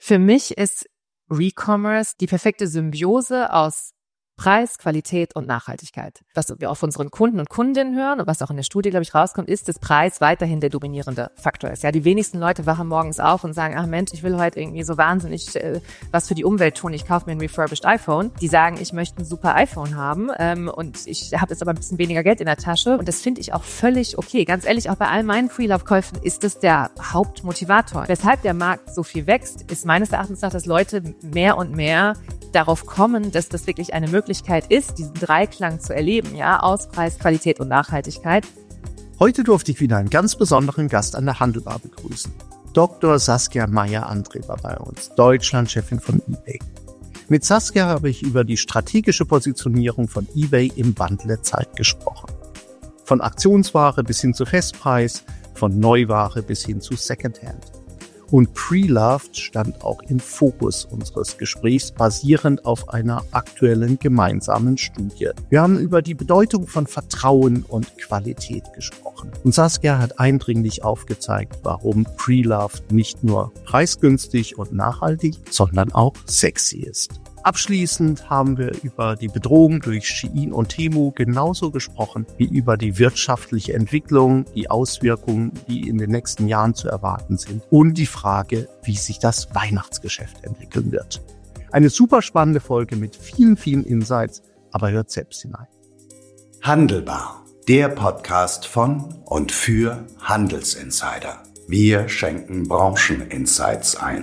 Für mich ist Recommerce die perfekte Symbiose aus Preis, Qualität und Nachhaltigkeit. Was wir auch von unseren Kunden und Kundinnen hören und was auch in der Studie, glaube ich, rauskommt, ist, dass Preis weiterhin der dominierende Faktor ist. Ja, die wenigsten Leute wachen morgens auf und sagen, ach Mensch, ich will heute irgendwie so wahnsinnig was für die Umwelt tun, ich kaufe mir ein refurbished iPhone. Die sagen, ich möchte ein super iPhone haben und ich habe jetzt aber ein bisschen weniger Geld in der Tasche und das finde ich auch völlig okay. Ganz ehrlich, auch bei all meinen Freelove-Käufen ist das der Hauptmotivator. Weshalb der Markt so viel wächst, ist meines Erachtens nach, dass Leute mehr und mehr darauf kommen, dass das wirklich eine Möglichkeit ist, diesen Dreiklang zu erleben, ja, aus Preis, Qualität und Nachhaltigkeit. Heute durfte ich wieder einen ganz besonderen Gast an der Handelbar begrüßen. Dr. Saskia Meier-André war bei uns, Deutschlandchefin von eBay. Mit Saskia habe ich über die strategische Positionierung von eBay im Wandel der Zeit gesprochen. Von Aktionsware bis hin zu Festpreis, von Neuware bis hin zu Secondhand. Und Pre-Loved stand auch im Fokus unseres Gesprächs, basierend auf einer aktuellen gemeinsamen Studie. Wir haben über die Bedeutung von Vertrauen und Qualität gesprochen. Und Saskia hat eindringlich aufgezeigt, warum Pre-Loved nicht nur preisgünstig und nachhaltig, sondern auch sexy ist. Abschließend haben wir über die Bedrohung durch Shein und Temu genauso gesprochen wie über die wirtschaftliche Entwicklung, die Auswirkungen, die in den nächsten Jahren zu erwarten sind und die Frage, wie sich das Weihnachtsgeschäft entwickeln wird. Eine super spannende Folge mit vielen, vielen Insights, aber hört selbst hinein. Handelbar, der Podcast von und für Handelsinsider. Wir schenken Brancheninsights ein.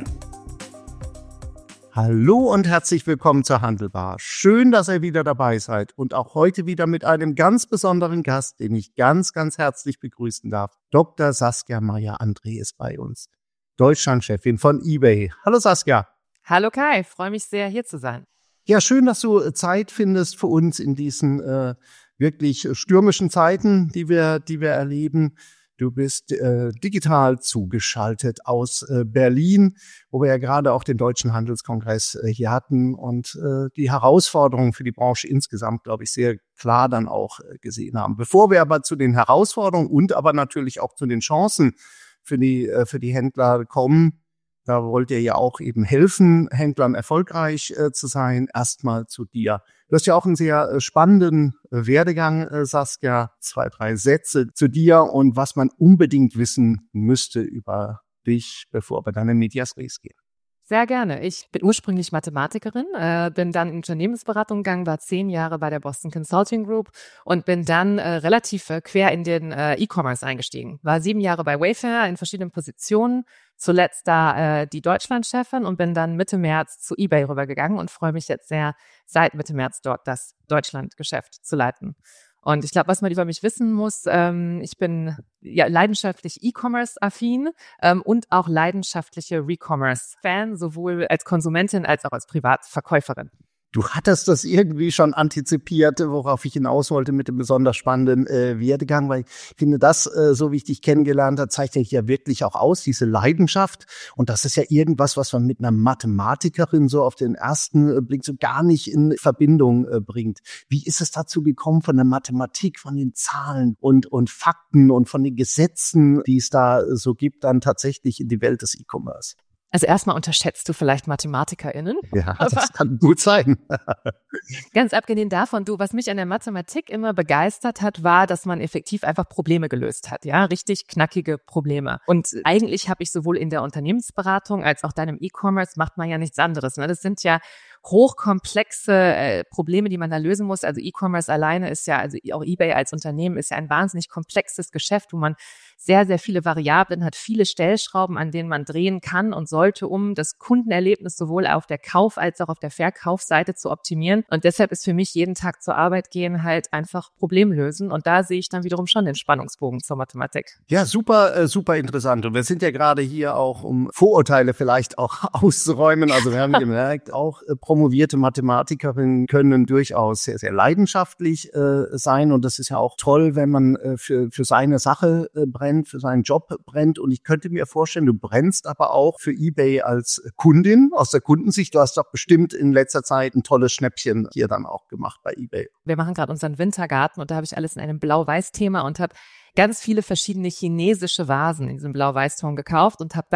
Hallo und herzlich willkommen zur Handelbar. Schön, dass ihr wieder dabei seid und auch heute wieder mit einem ganz besonderen Gast, den ich ganz, ganz herzlich begrüßen darf. Dr. Saskia Meier-André ist bei uns, Deutschlandchefin von eBay. Hallo Saskia. Hallo Kai, freue mich sehr, hier zu sein. Ja, schön, dass du Zeit findest für uns in diesen wirklich stürmischen Zeiten, die wir erleben. Du bist digital zugeschaltet aus Berlin, wo wir ja gerade auch den Deutschen Handelskongress hier hatten und die Herausforderungen für die Branche insgesamt, glaube ich, sehr klar dann auch gesehen haben. Bevor wir aber zu den Herausforderungen und aber natürlich auch zu den Chancen für die Händler kommen, da wollt ihr ja auch eben helfen, Händlern erfolgreich zu sein. Erstmal zu dir. Du hast ja auch einen sehr spannenden Werdegang, Saskia. 2, 3 Sätze zu dir und was man unbedingt wissen müsste über dich, bevor wir dann in Medias Res gehen. Sehr gerne. Ich bin ursprünglich Mathematikerin, bin dann in Unternehmensberatung gegangen, war 10 Jahre bei der Boston Consulting Group und bin dann relativ quer in den E-Commerce eingestiegen. War 7 Jahre bei Wayfair in verschiedenen Positionen, zuletzt da die Deutschlandchefin und bin dann Mitte März zu eBay rübergegangen und freue mich jetzt sehr, seit Mitte März dort das Deutschlandgeschäft zu leiten. Und ich glaube, was man über mich wissen muss, ich bin ja leidenschaftlich E-Commerce-affin und auch leidenschaftliche Recommerce-Fan, sowohl als Konsumentin als auch als Privatverkäuferin. Du hattest das irgendwie schon antizipiert, worauf ich hinaus wollte mit dem besonders spannenden Werdegang, weil ich finde, das, so wie ich dich kennengelernt habe, zeichnet dich ja wirklich auch aus, diese Leidenschaft. Und das ist ja irgendwas, was man mit einer Mathematikerin so auf den ersten Blick so gar nicht in Verbindung bringt. Wie ist es dazu gekommen, von der Mathematik, von den Zahlen und Fakten und von den Gesetzen, die es da so gibt, dann tatsächlich in die Welt des E-Commerce? Also erstmal unterschätzt du vielleicht MathematikerInnen. Ja, das kann gut sein. Ganz abgesehen davon, was mich an der Mathematik immer begeistert hat, war, dass man effektiv einfach Probleme gelöst hat. Ja, richtig knackige Probleme. Und eigentlich habe ich sowohl in der Unternehmensberatung als auch dann im E-Commerce macht man ja nichts anderes. Ne? Das sind ja hochkomplexe Probleme, die man da lösen muss. Also E-Commerce alleine ist ja, also auch eBay als Unternehmen ist ja ein wahnsinnig komplexes Geschäft, wo man sehr, sehr viele Variablen hat, viele Stellschrauben, an denen man drehen kann und sollte, um das Kundenerlebnis sowohl auf der Kauf- als auch auf der Verkaufsseite zu optimieren. Und deshalb ist für mich jeden Tag zur Arbeit gehen halt einfach Problem lösen. Und da sehe ich dann wiederum schon den Spannungsbogen zur Mathematik. Ja, super, super interessant. Und wir sind ja gerade hier auch, um Vorurteile vielleicht auch auszuräumen. Also wir haben gemerkt, auch promovierte Mathematikerinnen können durchaus sehr, sehr leidenschaftlich sein. Und das ist ja auch toll, wenn man für seine Sache brennt, für seinen Job brennt. Und ich könnte mir vorstellen, du brennst aber auch für eBay als Kundin, aus der Kundensicht. Du hast doch bestimmt in letzter Zeit ein tolles Schnäppchen hier dann auch gemacht bei eBay. Wir machen gerade unseren Wintergarten und da habe ich alles in einem Blau-Weiß-Thema und habe ganz viele verschiedene chinesische Vasen in diesem Blau-Weiß-Ton gekauft und habe da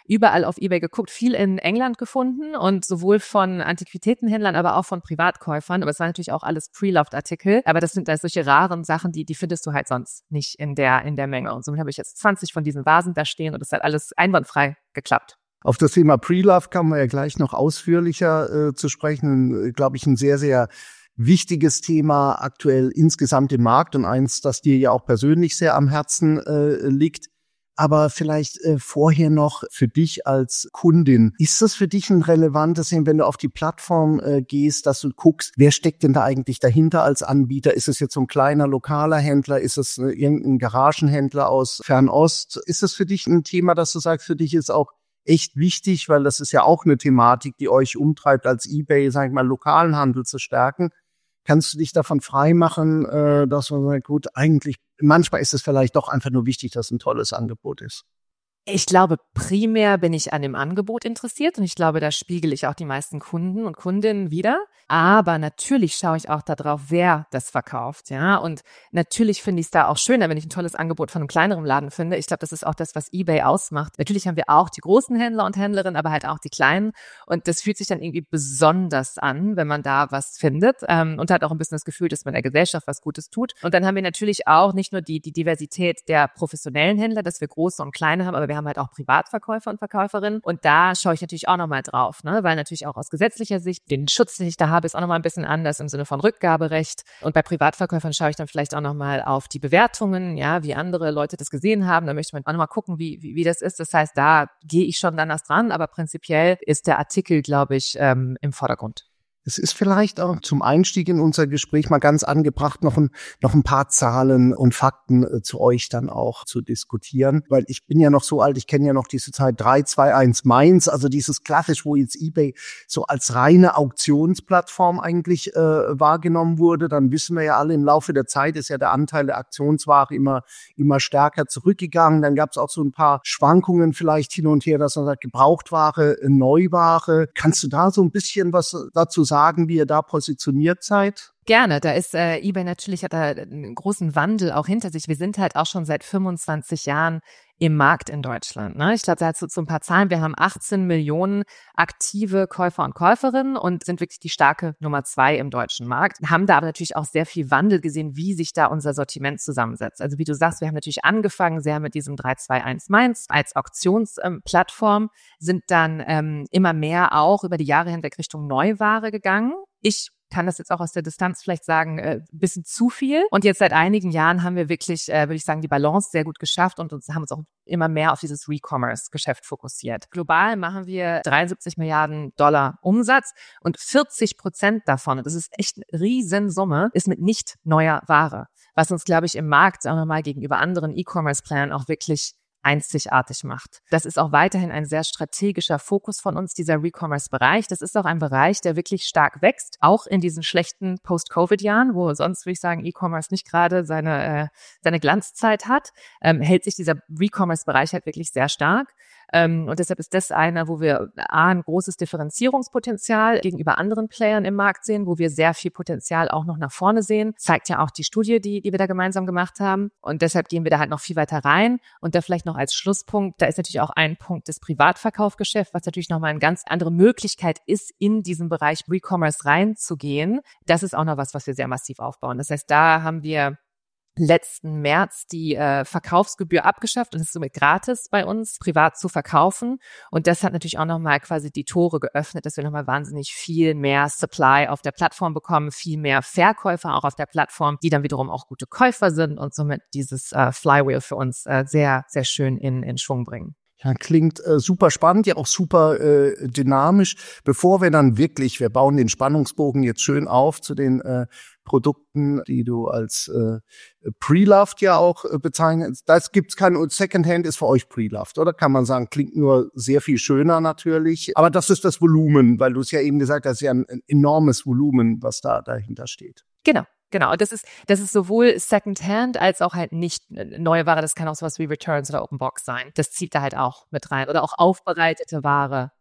überall auf eBay geguckt, viel in England gefunden und sowohl von Antiquitätenhändlern, aber auch von Privatkäufern. Aber es waren natürlich auch alles Pre-Loved-Artikel. Aber das sind da solche raren Sachen, die findest du halt sonst nicht in der Menge. Und somit habe ich jetzt 20 von diesen Vasen da stehen und das hat alles einwandfrei geklappt. Auf das Thema Pre-Love kommen wir ja gleich noch ausführlicher zu sprechen. Glaube ich, ein sehr, sehr wichtiges Thema aktuell insgesamt im Markt und eins, das dir ja auch persönlich sehr am Herzen liegt. Aber vielleicht vorher noch für dich als Kundin. Ist das für dich ein relevantes Thema, wenn du auf die Plattform gehst, dass du guckst, wer steckt denn da eigentlich dahinter als Anbieter? Ist es jetzt so ein kleiner lokaler Händler? Ist es irgendein Garagenhändler aus Fernost? Ist das für dich ein Thema, dass du sagst, für dich ist auch echt wichtig, weil das ist ja auch eine Thematik, die euch umtreibt, als eBay, sag ich mal, lokalen Handel zu stärken. Kannst du dich davon freimachen, dass man sagt, gut, eigentlich, manchmal ist es vielleicht doch einfach nur wichtig, dass ein tolles Angebot ist? Ich glaube, primär bin ich an dem Angebot interessiert und ich glaube, da spiegel ich auch die meisten Kunden und Kundinnen wider. Aber natürlich schaue ich auch darauf, wer das verkauft, ja. Und natürlich finde ich es da auch schöner, wenn ich ein tolles Angebot von einem kleineren Laden finde. Ich glaube, das ist auch das, was eBay ausmacht. Natürlich haben wir auch die großen Händler und Händlerinnen, aber halt auch die kleinen. Und das fühlt sich dann irgendwie besonders an, wenn man da was findet und hat auch ein bisschen das Gefühl, dass man der Gesellschaft was Gutes tut. Und dann haben wir natürlich auch nicht nur die Diversität der professionellen Händler, dass wir große und kleine haben, aber wir haben halt auch Privatverkäufer und Verkäuferinnen. Und da schaue ich natürlich auch nochmal drauf, ne? Weil natürlich auch aus gesetzlicher Sicht den Schutz, den ich da habe, ist auch nochmal ein bisschen anders im Sinne von Rückgaberecht. Und bei Privatverkäufern schaue ich dann vielleicht auch nochmal auf die Bewertungen, ja, wie andere Leute das gesehen haben. Da möchte man auch nochmal gucken, wie das ist. Das heißt, da gehe ich schon anders dran, aber prinzipiell ist der Artikel, glaube ich, im Vordergrund. Es ist vielleicht auch zum Einstieg in unser Gespräch mal ganz angebracht, noch ein paar Zahlen und Fakten zu euch dann auch zu diskutieren, weil ich bin ja noch so alt, ich kenne ja noch diese Zeit 3-2-1 Mainz, also dieses klassisch, wo jetzt eBay so als reine Auktionsplattform eigentlich wahrgenommen wurde. Dann wissen wir ja alle, im Laufe der Zeit ist ja der Anteil der Auktionsware immer stärker zurückgegangen. Dann gab es auch so ein paar Schwankungen vielleicht hin und her, dass man sagt, Gebrauchtware, Neuware. Kannst du da so ein bisschen was dazu sagen, wie ihr da positioniert seid? Gerne, da ist eBay natürlich, hat da einen großen Wandel auch hinter sich. Wir sind halt auch schon seit 25 Jahren im Markt in Deutschland, ne? Ich glaube, da hat so ein paar Zahlen. Wir haben 18 Millionen aktive Käufer und Käuferinnen und sind wirklich die starke Nummer 2 im deutschen Markt. Haben da aber natürlich auch sehr viel Wandel gesehen, wie sich da unser Sortiment zusammensetzt. Also wie du sagst, wir haben natürlich angefangen sehr mit diesem 3-2-1 Mainz als Auktionsplattform, sind dann immer mehr auch über die Jahre hinweg Richtung Neuware gegangen. Ich kann das jetzt auch aus der Distanz vielleicht sagen, ein bisschen zu viel. Und jetzt seit einigen Jahren haben wir wirklich, würde ich sagen, die Balance sehr gut geschafft und haben uns auch immer mehr auf dieses Re-Commerce-Geschäft fokussiert. Global machen wir 73 Milliarden $ Umsatz und 40% davon, das ist echt eine Riesensumme, ist mit nicht neuer Ware. Was uns, glaube ich, im Markt auch nochmal gegenüber anderen E-Commerce-Playern auch wirklich einzigartig macht. Das ist auch weiterhin ein sehr strategischer Fokus von uns, dieser Re-Commerce-Bereich. Das ist auch ein Bereich, der wirklich stark wächst, auch in diesen schlechten Post-Covid-Jahren, wo sonst, würde ich sagen, E-Commerce nicht gerade seine Glanzzeit hat, hält sich dieser Re-Commerce-Bereich halt wirklich sehr stark. Und deshalb ist das einer, wo wir ein großes Differenzierungspotenzial gegenüber anderen Playern im Markt sehen, wo wir sehr viel Potenzial auch noch nach vorne sehen. Zeigt ja auch die Studie, die wir da gemeinsam gemacht haben. Und deshalb gehen wir da halt noch viel weiter rein. Und da vielleicht noch als Schlusspunkt, da ist natürlich auch ein Punkt des Privatverkaufsgeschäfts, was natürlich nochmal eine ganz andere Möglichkeit ist, in diesen Bereich Re-Commerce reinzugehen. Das ist auch noch was wir sehr massiv aufbauen. Das heißt, da haben wir letzten März die Verkaufsgebühr abgeschafft und es ist somit gratis bei uns, privat zu verkaufen. Und das hat natürlich auch nochmal quasi die Tore geöffnet, dass wir nochmal wahnsinnig viel mehr Supply auf der Plattform bekommen, viel mehr Verkäufer auch auf der Plattform, die dann wiederum auch gute Käufer sind und somit dieses Flywheel für uns sehr, sehr schön in Schwung bringen. Ja, klingt super spannend, ja auch super dynamisch. Bevor wir dann wirklich, wir bauen den Spannungsbogen jetzt schön auf zu den Produkten, die du als Pre-Loved ja auch bezeichnest. Das gibt's kein Secondhand, ist für euch Pre-Loved, oder? Kann man sagen, klingt nur sehr viel schöner natürlich. Aber das ist das Volumen, weil du es ja eben gesagt hast, ja ein enormes Volumen, was da dahinter steht. Genau, das ist sowohl Secondhand als auch halt nicht neue Ware. Das kann auch sowas wie Returns oder Open Box sein. Das zieht da halt auch mit rein. Oder auch aufbereitete Ware.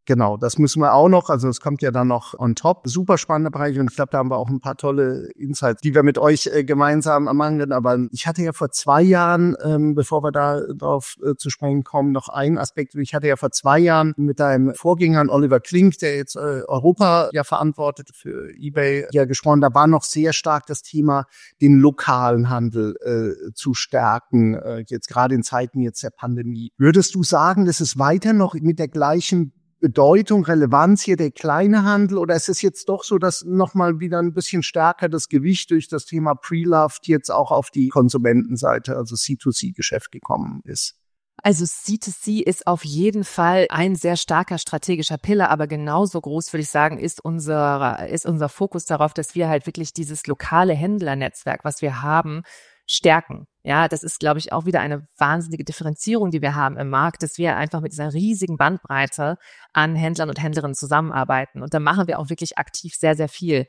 Genau, das müssen wir auch noch, also es kommt ja dann noch on top. Super spannender Bereich und ich glaube, da haben wir auch ein paar tolle Insights, die wir mit euch gemeinsam machen werden. Aber ich hatte ja vor 2 Jahren, bevor wir da drauf zu sprechen kommen, noch einen Aspekt. Ich hatte ja vor 2 Jahren mit deinem Vorgänger Oliver Klink, der jetzt Europa ja verantwortet für eBay, ja gesprochen. Da war noch sehr stark das Thema, den lokalen Handel zu stärken, jetzt gerade in Zeiten jetzt der Pandemie. Würdest du sagen, das ist weiter noch mit der gleichen Bedeutung, Relevanz hier der kleine Handel, oder ist es jetzt doch so, dass nochmal wieder ein bisschen stärker das Gewicht durch das Thema Pre-Loved jetzt auch auf die Konsumentenseite, also C2C-Geschäft gekommen ist? Also C2C ist auf jeden Fall ein sehr starker strategischer Pillar, aber genauso groß, würde ich sagen, ist unser Fokus darauf, dass wir halt wirklich dieses lokale Händlernetzwerk, was wir haben, stärken. Ja, das ist, glaube ich, auch wieder eine wahnsinnige Differenzierung, die wir haben im Markt, dass wir einfach mit dieser riesigen Bandbreite an Händlern und Händlerinnen zusammenarbeiten. Und da machen wir auch wirklich aktiv sehr, sehr viel.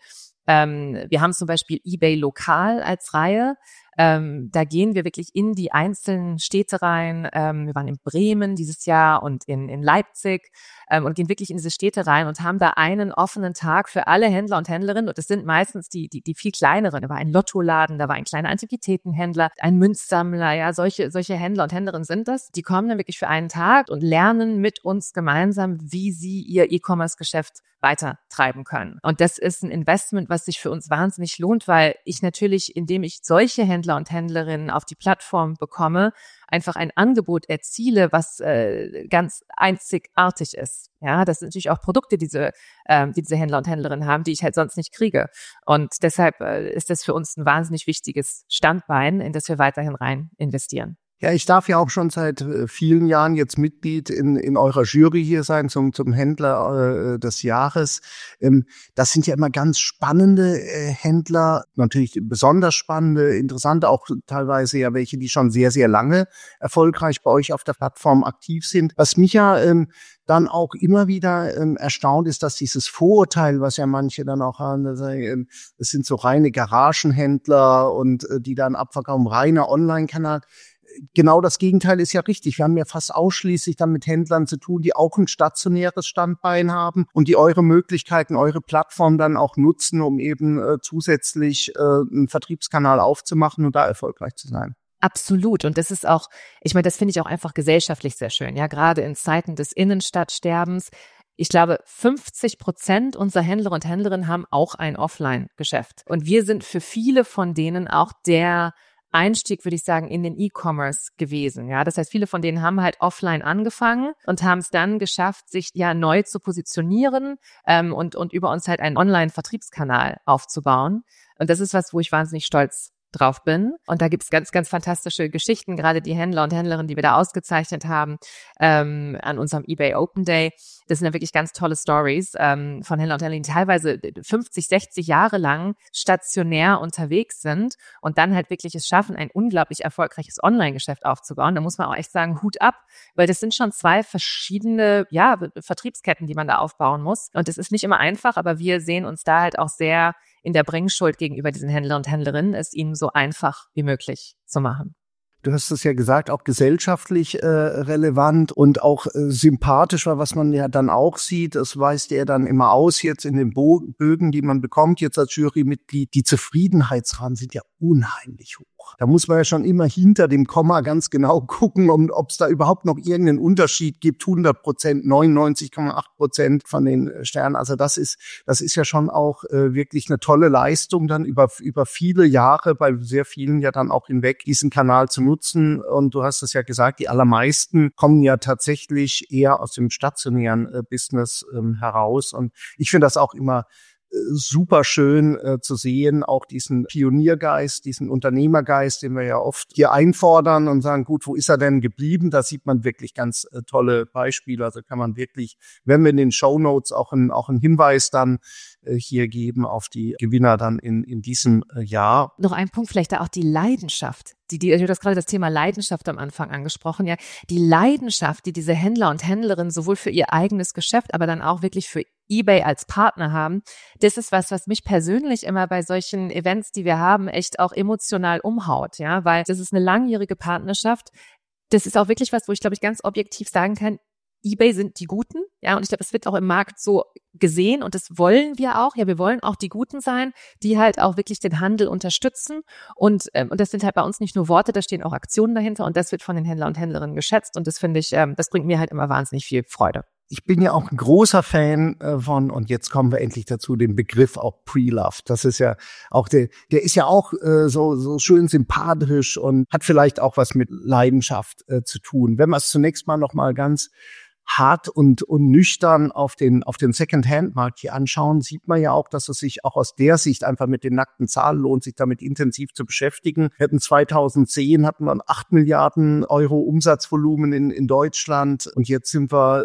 Wir haben zum Beispiel eBay Lokal als Reihe. Da gehen wir wirklich in die einzelnen Städte rein. Wir waren in Bremen dieses Jahr und in Leipzig und gehen wirklich in diese Städte rein und haben da einen offenen Tag für alle Händler und Händlerinnen. Und das sind meistens die viel kleineren. Da war ein Lottoladen, da war ein kleiner Antiquitätenhändler, ein Münzsammler. Ja, solche Händler und Händlerinnen sind das. Die kommen dann wirklich für einen Tag und lernen mit uns gemeinsam, wie sie ihr E-Commerce-Geschäft weiter treiben können. Und das ist ein Investment, was sich für uns wahnsinnig lohnt, weil ich natürlich, indem ich solche Händler und Händlerinnen auf die Plattform bekomme, einfach ein Angebot erziele, was ganz einzigartig ist. Ja, das sind natürlich auch Produkte, die diese Händler und Händlerinnen haben, die ich halt sonst nicht kriege. Und deshalb ist das für uns ein wahnsinnig wichtiges Standbein, in das wir weiterhin rein investieren. Ja, ich darf ja auch schon seit vielen Jahren jetzt Mitglied in eurer Jury hier sein zum Händler des Jahres. Das sind ja immer ganz spannende Händler, natürlich besonders spannende, interessante, auch teilweise ja welche, die schon sehr, sehr lange erfolgreich bei euch auf der Plattform aktiv sind. Was mich ja dann auch immer wieder erstaunt ist, dass dieses Vorurteil, was ja manche dann auch haben, es sind so reine Garagenhändler und die dann abverkaufen, reiner Online-Kanal. Genau das Gegenteil ist ja richtig. Wir haben ja fast ausschließlich dann mit Händlern zu tun, die auch ein stationäres Standbein haben und die eure Möglichkeiten, eure Plattform dann auch nutzen, um eben zusätzlich einen Vertriebskanal aufzumachen und da erfolgreich zu sein. Absolut. Und das ist auch, ich meine, das finde ich auch einfach gesellschaftlich sehr schön. Ja, gerade in Zeiten des Innenstadtsterbens. Ich glaube, 50% unserer Händler und Händlerinnen haben auch ein Offline-Geschäft. Und wir sind für viele von denen auch der Einstieg, würde ich sagen, in den E-Commerce gewesen. Ja, das heißt, viele von denen haben halt offline angefangen und haben es dann geschafft, sich ja neu zu positionieren und über uns halt einen Online-Vertriebskanal aufzubauen. Und das ist was, wo ich wahnsinnig stolz drauf bin. Und da gibt's ganz, ganz fantastische Geschichten, gerade die Händler und Händlerinnen, die wir da ausgezeichnet haben an unserem eBay Open Day. Das sind ja wirklich ganz tolle Stories von Händlern und Händlerinnen, die teilweise 50, 60 Jahre lang stationär unterwegs sind und dann halt wirklich es schaffen, ein unglaublich erfolgreiches Online-Geschäft aufzubauen. Da muss man auch echt sagen, Hut ab, weil das sind schon 2 verschiedene Vertriebsketten, die man da aufbauen muss. Und das ist nicht immer einfach, aber wir sehen uns da halt auch sehr in der Bringschuld gegenüber diesen Händlern und Händlerinnen, es ihnen so einfach wie möglich zu machen. Du hast es ja gesagt, auch gesellschaftlich relevant und auch sympathisch, weil was man ja dann auch sieht, das weist er dann immer aus jetzt in den Bögen, die man bekommt jetzt als Jurymitglied, die Zufriedenheitsraten sind ja unheimlich hoch. Da muss man ja schon immer hinter dem Komma ganz genau gucken, ob es da überhaupt noch irgendeinen Unterschied gibt. 100%, 99,8% von den Sternen. Also das ist ja schon auch wirklich eine tolle Leistung, dann über viele Jahre bei sehr vielen ja dann auch hinweg diesen Kanal zu nutzen. Und du hast es ja gesagt, die allermeisten kommen ja tatsächlich eher aus dem stationären Business heraus. Und ich finde das auch immer super schön zu sehen, auch diesen Pioniergeist, diesen Unternehmergeist, den wir ja oft hier einfordern und sagen, gut, wo ist er denn geblieben? Da sieht man wirklich ganz tolle Beispiele. Also kann man wirklich, wenn wir in den Shownotes auch einen Hinweis dann hier geben auf die Gewinner dann in diesem Jahr. Noch ein Punkt, vielleicht da auch die Leidenschaft. Du hast gerade das Thema Leidenschaft am Anfang angesprochen, ja. Die Leidenschaft, die diese Händler und Händlerinnen sowohl für ihr eigenes Geschäft, aber dann auch wirklich für eBay als Partner haben, das ist was mich persönlich immer bei solchen Events, die wir haben, echt auch emotional umhaut, ja, weil das ist eine langjährige Partnerschaft. Das ist auch wirklich was, wo ich, glaube ich, ganz objektiv sagen kann, eBay sind die Guten, ja, und ich glaube, es wird auch im Markt so gesehen und das wollen wir auch. Ja, wir wollen auch die Guten sein, die halt auch wirklich den Handel unterstützen und das sind halt bei uns nicht nur Worte, da stehen auch Aktionen dahinter und das wird von den Händlern und Händlerinnen geschätzt und das finde ich, das bringt mir halt immer wahnsinnig viel Freude. Ich bin ja auch ein großer Fan von, und jetzt kommen wir endlich dazu, den Begriff auch Pre-Loved. Das ist ja auch der ist ja auch so schön sympathisch und hat vielleicht auch was mit Leidenschaft zu tun. Wenn wir es zunächst mal noch mal ganz hart und nüchtern auf den Second-Hand-Markt hier anschauen, sieht man ja auch, dass es sich auch aus der Sicht einfach mit den nackten Zahlen lohnt, sich damit intensiv zu beschäftigen. 2010 hatten wir 8 Milliarden Euro Umsatzvolumen in Deutschland und jetzt sind wir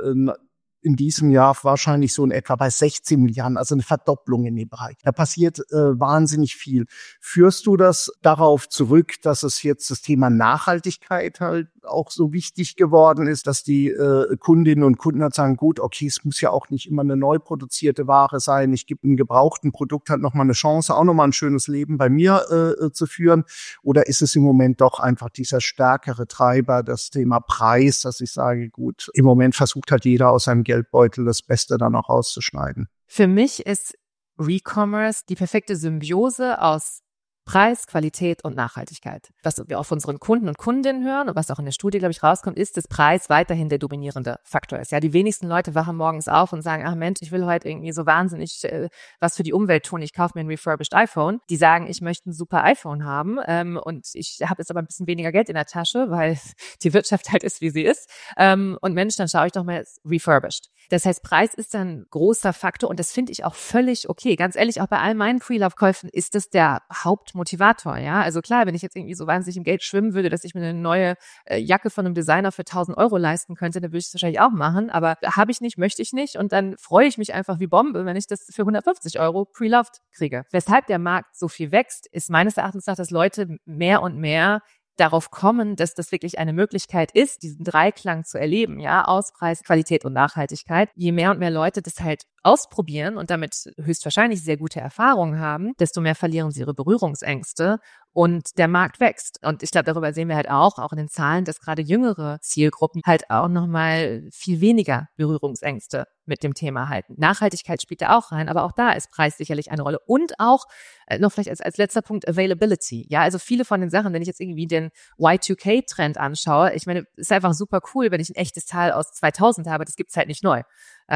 in diesem Jahr wahrscheinlich so in etwa bei 16 Milliarden, also eine Verdopplung in dem Bereich. Da passiert wahnsinnig viel. Führst du das darauf zurück, dass es jetzt das Thema Nachhaltigkeit halt auch so wichtig geworden ist, dass die Kundinnen und Kunden halt sagen, gut, okay, es muss ja auch nicht immer eine neu produzierte Ware sein. Ich gebe einem gebrauchten Produkt halt nochmal eine Chance, auch nochmal ein schönes Leben bei mir zu führen. Oder ist es im Moment doch einfach dieser stärkere Treiber, das Thema Preis, dass ich sage, gut, im Moment versucht halt jeder aus seinem Geldbeutel das Beste dann auch rauszuschneiden. Für mich ist Recommerce die perfekte Symbiose aus Preis, Qualität und Nachhaltigkeit. Was wir auch von unseren Kunden und Kundinnen hören und was auch in der Studie, glaube ich, rauskommt, ist, dass Preis weiterhin der dominierende Faktor ist. Ja, die wenigsten Leute wachen morgens auf und sagen, ach Mensch, ich will heute irgendwie so wahnsinnig was für die Umwelt tun, ich kaufe mir ein refurbished iPhone. Die sagen, ich möchte ein super iPhone haben und ich habe jetzt aber ein bisschen weniger Geld in der Tasche, weil die Wirtschaft halt ist, wie sie ist. Und Mensch, dann schaue ich doch mal refurbished. Das heißt, Preis ist ein großer Faktor und das finde ich auch völlig okay. Ganz ehrlich, auch bei all meinen Pre-Love-Käufen ist das der Hauptmotivator, ja. Also klar, wenn ich jetzt irgendwie so wahnsinnig im Geld schwimmen würde, dass ich mir eine neue Jacke von einem Designer für 1.000 Euro leisten könnte, dann würde ich es wahrscheinlich auch machen, aber habe ich nicht, möchte ich nicht und dann freue ich mich einfach wie Bombe, wenn ich das für 150 Euro Pre-Loved kriege. Weshalb der Markt so viel wächst, ist meines Erachtens nach, dass Leute mehr und mehr darauf kommen, dass das wirklich eine Möglichkeit ist, diesen Dreiklang zu erleben, ja, aus Preis, Qualität und Nachhaltigkeit. Je mehr und mehr Leute das halt ausprobieren und damit höchstwahrscheinlich sehr gute Erfahrungen haben, desto mehr verlieren sie ihre Berührungsängste und der Markt wächst. Und ich glaube, darüber sehen wir halt auch in den Zahlen, dass gerade jüngere Zielgruppen halt auch nochmal viel weniger Berührungsängste mit dem Thema halten. Nachhaltigkeit spielt da auch rein, aber auch da ist Preis sicherlich eine Rolle. Und auch noch vielleicht als letzter Punkt Availability. Ja, also viele von den Sachen, wenn ich jetzt irgendwie den Y2K-Trend anschaue, ich meine, ist einfach super cool, wenn ich ein echtes Teil aus 2000 habe, das gibt's halt nicht neu.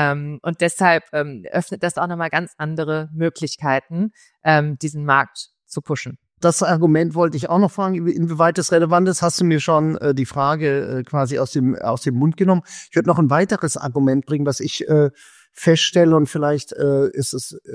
Und deshalb öffnet das auch nochmal ganz andere Möglichkeiten, diesen Markt zu pushen. Das Argument wollte ich auch noch fragen, inwieweit das relevant ist. Hast du mir schon die Frage quasi aus dem Mund genommen? Ich würde noch ein weiteres Argument bringen, was ich feststelle und vielleicht ist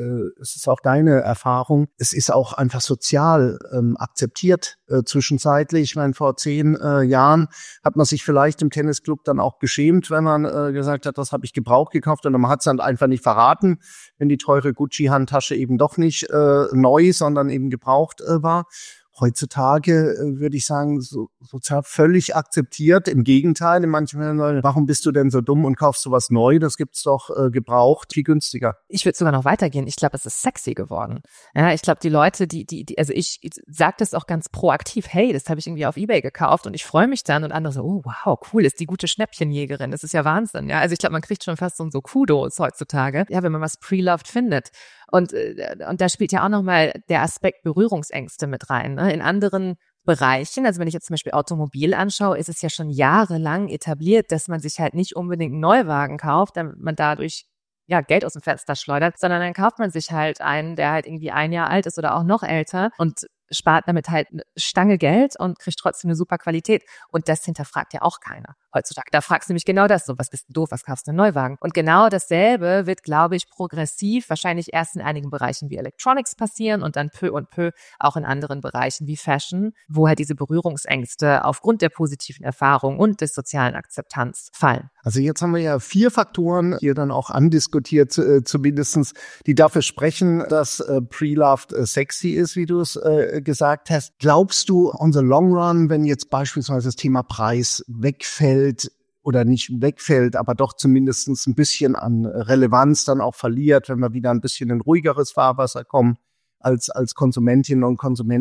es auch deine Erfahrung. Es ist auch einfach sozial akzeptiert zwischenzeitlich. Ich meine, vor 10 Jahren hat man sich vielleicht im Tennisclub dann auch geschämt, wenn man gesagt hat, das habe ich gebraucht gekauft und man hat es dann einfach nicht verraten, wenn die teure Gucci-Handtasche eben doch nicht neu, sondern eben gebraucht war. Heutzutage würde ich sagen, sozial völlig akzeptiert. Im Gegenteil, in manchen Fällen, warum bist du denn so dumm und kaufst du was neu? Das gibt's doch gebraucht, viel günstiger. Ich würde sogar noch weitergehen. Ich glaube, es ist sexy geworden. Ja, ich glaube, die Leute, also ich sage das auch ganz proaktiv, hey, das habe ich irgendwie auf eBay gekauft und ich freue mich dann und andere so, oh wow, cool, ist die gute Schnäppchenjägerin. Das ist ja Wahnsinn. Ja, also ich glaube, man kriegt schon fast so Kudos heutzutage, ja, wenn man was pre-loved findet. Und da spielt ja auch nochmal der Aspekt Berührungsängste mit rein. Ne? In anderen Bereichen, also wenn ich jetzt zum Beispiel Automobil anschaue, ist es ja schon jahrelang etabliert, dass man sich halt nicht unbedingt einen Neuwagen kauft, damit man dadurch ja Geld aus dem Fenster schleudert, sondern dann kauft man sich halt einen, der halt irgendwie 1 Jahr alt ist oder auch noch älter und spart damit halt eine Stange Geld und kriegt trotzdem eine super Qualität. Und das hinterfragt ja auch keiner heutzutage. Da fragst du nämlich genau das, so was bist du doof, was kaufst du einen Neuwagen? Und genau dasselbe wird, glaube ich, progressiv wahrscheinlich erst in einigen Bereichen wie Electronics passieren und dann peu und peu auch in anderen Bereichen wie Fashion, wo halt diese Berührungsängste aufgrund der positiven Erfahrung und des sozialen Akzeptanz fallen. Also jetzt haben wir ja 4 Faktoren hier dann auch andiskutiert, zumindestens, die dafür sprechen, dass Pre-Loved sexy ist, wie du es gesagt hast. Glaubst du, on the long run, wenn jetzt beispielsweise das Thema Preis wegfällt oder nicht wegfällt, aber doch zumindest ein bisschen an Relevanz dann auch verliert, wenn wir wieder ein bisschen in ruhigeres Fahrwasser kommen als Konsumentinnen und Konsumenten,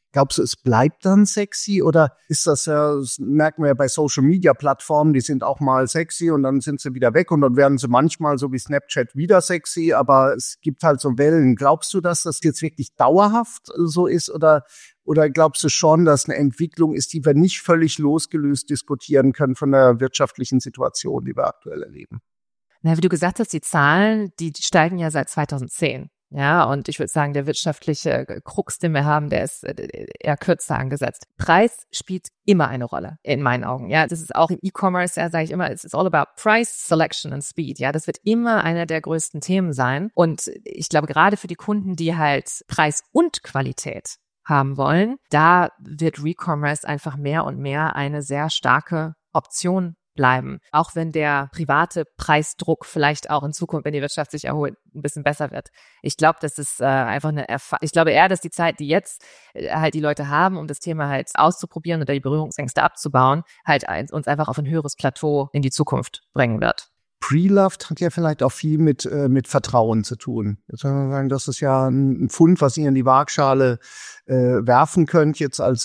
Glaubst du, es bleibt dann sexy oder ist das ja, das merken wir ja bei Social-Media-Plattformen, die sind auch mal sexy und dann sind sie wieder weg und dann werden sie manchmal so wie Snapchat wieder sexy, aber es gibt halt so Wellen. Glaubst du, dass das jetzt wirklich dauerhaft so ist oder glaubst du schon, dass eine Entwicklung ist, die wir nicht völlig losgelöst diskutieren können von der wirtschaftlichen Situation, die wir aktuell erleben? Na, wie du gesagt hast, die Zahlen, die steigen ja seit 2010. Ja, und ich würde sagen, der wirtschaftliche Krux, den wir haben, der ist eher kürzer angesetzt. Preis spielt immer eine Rolle, in meinen Augen. Ja, das ist auch im E-Commerce, ja, sage ich immer, it's all about Price, Selection and Speed. Ja, das wird immer einer der größten Themen sein. Und ich glaube, gerade für die Kunden, die halt Preis und Qualität haben wollen, da wird Recommerce einfach mehr und mehr eine sehr starke Option bleiben. Auch wenn der private Preisdruck vielleicht auch in Zukunft, wenn die Wirtschaft sich erholt, ein bisschen besser wird. Ich glaube, das ist einfach ich glaube eher, dass die Zeit, die jetzt halt die Leute haben, um das Thema halt auszuprobieren oder die Berührungsängste abzubauen, halt uns einfach auf ein höheres Plateau in die Zukunft bringen wird. Pre-Loved hat ja vielleicht auch viel mit Vertrauen zu tun. Jetzt kann man sagen, das ist ja ein Pfund, was ihr in die Waagschale werfen könnt, jetzt als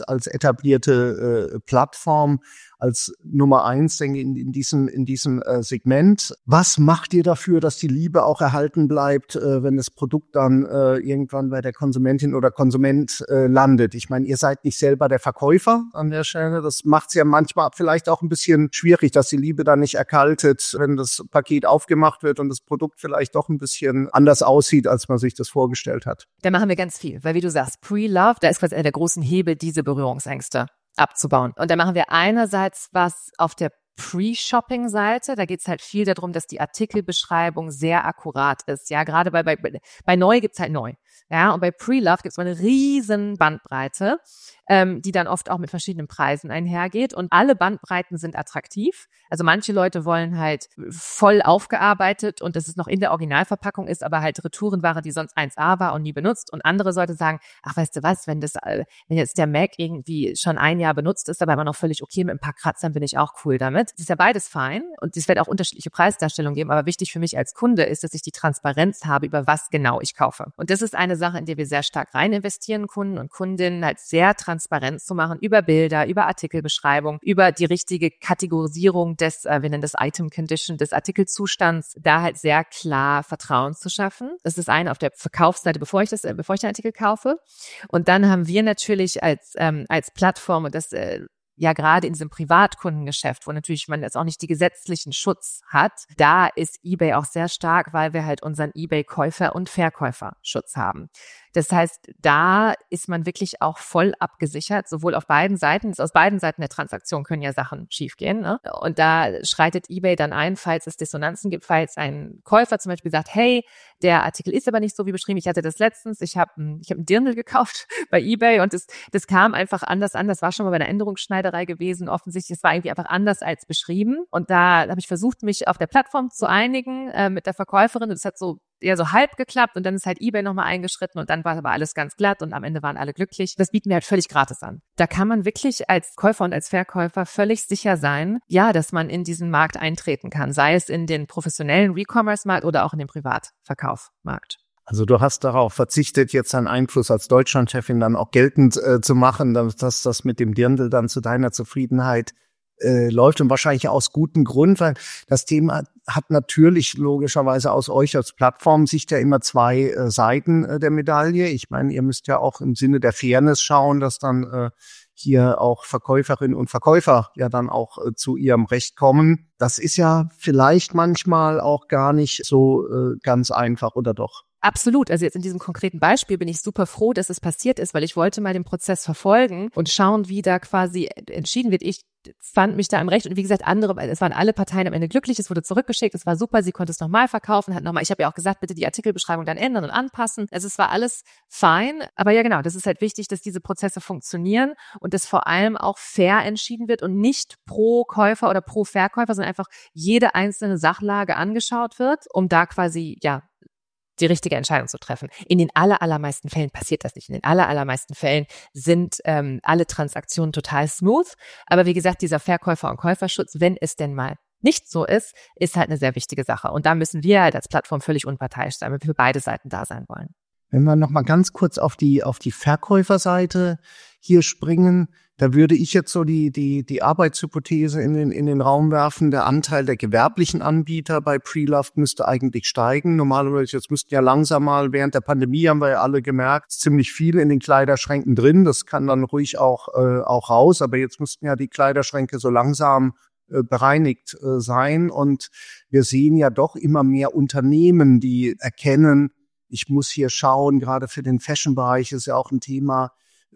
etablierte Plattform, als Nummer 1, denke ich, in diesem Segment. Was macht ihr dafür, dass die Liebe auch erhalten bleibt, wenn das Produkt dann irgendwann bei der Konsumentin oder Konsument landet? Ich meine, ihr seid nicht selber der Verkäufer an der Stelle. Das macht es ja manchmal vielleicht auch ein bisschen schwierig, dass die Liebe dann nicht erkaltet, wenn das Paket aufgemacht wird und das Produkt vielleicht doch ein bisschen anders aussieht, als man sich das vorgestellt hat. Da machen wir ganz viel, weil wie du sagst, Pre-Love, da ist quasi einer der großen Hebel, diese Berührungsängste abzubauen. Und da machen wir einerseits was auf der Pre-Shopping-Seite, da geht es halt viel darum, dass die Artikelbeschreibung sehr akkurat ist. Ja, gerade bei neu gibt's halt neu. Ja, und bei Pre-Love gibt's eine riesen Bandbreite, die dann oft auch mit verschiedenen Preisen einhergeht. Und alle Bandbreiten sind attraktiv. Also manche Leute wollen halt voll aufgearbeitet und dass es noch in der Originalverpackung ist, aber halt Retourenware, die sonst 1A war und nie benutzt. Und andere Leute sagen, ach, weißt du was, wenn jetzt der Mac irgendwie schon ein Jahr benutzt ist, aber immer noch völlig okay mit ein paar Kratzern, bin ich auch cool damit. Das ist ja beides fein und es wird auch unterschiedliche Preisdarstellungen geben, aber wichtig für mich als Kunde ist, dass ich die Transparenz habe, über was genau ich kaufe. Und das ist eine Sache, in der wir sehr stark rein investieren, Kunden und Kundinnen halt sehr transparent zu machen, über Bilder, über Artikelbeschreibung, über die richtige Kategorisierung des, wir nennen das Item Condition, des Artikelzustands, da halt sehr klar Vertrauen zu schaffen. Das ist eine auf der Verkaufsseite, bevor ich den Artikel kaufe. Und dann haben wir natürlich als Plattform, und das ja gerade in diesem Privatkundengeschäft, wo natürlich man jetzt auch nicht die gesetzlichen Schutz hat, da ist eBay auch sehr stark, weil wir halt unseren eBay-Käufer- und Verkäuferschutz haben. Das heißt, da ist man wirklich auch voll abgesichert, sowohl auf beiden Seiten. Aus beiden Seiten der Transaktion können ja Sachen schiefgehen, ne? Und da schreitet eBay dann ein, falls es Dissonanzen gibt, falls ein Käufer zum Beispiel sagt, hey, der Artikel ist aber nicht so wie beschrieben. Ich hatte das letztens, ich habe ein Dirndl gekauft bei eBay und das kam einfach anders an. Das war schon mal bei einer Änderungsschneiderei gewesen. Offensichtlich, es war irgendwie einfach anders als beschrieben. Und da habe ich versucht, mich auf der Plattform zu einigen mit der Verkäuferin. Und es hat so eher so halb geklappt und dann ist halt eBay nochmal eingeschritten und dann war aber alles ganz glatt und am Ende waren alle glücklich. Das bieten wir halt völlig gratis an. Da kann man wirklich als Käufer und als Verkäufer völlig sicher sein, ja, dass man in diesen Markt eintreten kann, sei es in den professionellen Recommerce-Markt oder auch in den Privatverkaufmarkt. Also du hast darauf verzichtet, jetzt deinen Einfluss als Deutschlandchefin dann auch geltend zu machen, dass das mit dem Dirndl dann zu deiner Zufriedenheit läuft und wahrscheinlich aus gutem Grund, weil das Thema hat natürlich logischerweise aus euch als Plattform-Sicht ja immer zwei Seiten der Medaille. Ich meine, ihr müsst ja auch im Sinne der Fairness schauen, dass dann hier auch Verkäuferinnen und Verkäufer ja dann auch zu ihrem Recht kommen. Das ist ja vielleicht manchmal auch gar nicht so ganz einfach, oder doch? Absolut. Also jetzt in diesem konkreten Beispiel bin ich super froh, dass es passiert ist, weil ich wollte mal den Prozess verfolgen und schauen, wie da quasi entschieden wird. Ich fand mich da im Recht und wie gesagt, es waren alle Parteien am Ende glücklich, es wurde zurückgeschickt, es war super, sie konnte es nochmal verkaufen, ich habe ja auch gesagt, bitte die Artikelbeschreibung dann ändern und anpassen. Also es war alles fein, aber ja genau, das ist halt wichtig, dass diese Prozesse funktionieren und dass vor allem auch fair entschieden wird und nicht pro Käufer oder pro Verkäufer, sondern einfach jede einzelne Sachlage angeschaut wird, um da quasi, ja, die richtige Entscheidung zu treffen. In den allermeisten Fällen passiert das nicht. In den allermeisten Fällen sind alle Transaktionen total smooth. Aber wie gesagt, dieser Verkäufer- und Käuferschutz, wenn es denn mal nicht so ist halt eine sehr wichtige Sache. Und da müssen wir halt als Plattform völlig unparteiisch sein, weil wir für beide Seiten da sein wollen. Wenn wir noch mal ganz kurz auf die Verkäuferseite hier springen. Da würde ich jetzt so die Arbeitshypothese in den Raum werfen. Der Anteil der gewerblichen Anbieter bei Pre-Loved müsste eigentlich steigen. Normalerweise, jetzt müssten ja langsam mal, während der Pandemie haben wir ja alle gemerkt, ziemlich viel in den Kleiderschränken drin. Das kann dann ruhig auch raus. Aber jetzt müssten ja die Kleiderschränke so langsam bereinigt sein. Und wir sehen ja doch immer mehr Unternehmen, die erkennen, ich muss hier schauen, gerade für den Fashion-Bereich ist ja auch ein Thema,